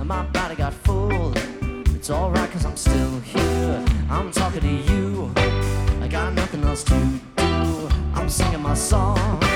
my body got full. It's alright cause I'm still here. I'm talking to you. I got nothing else to do. I'm singing my song.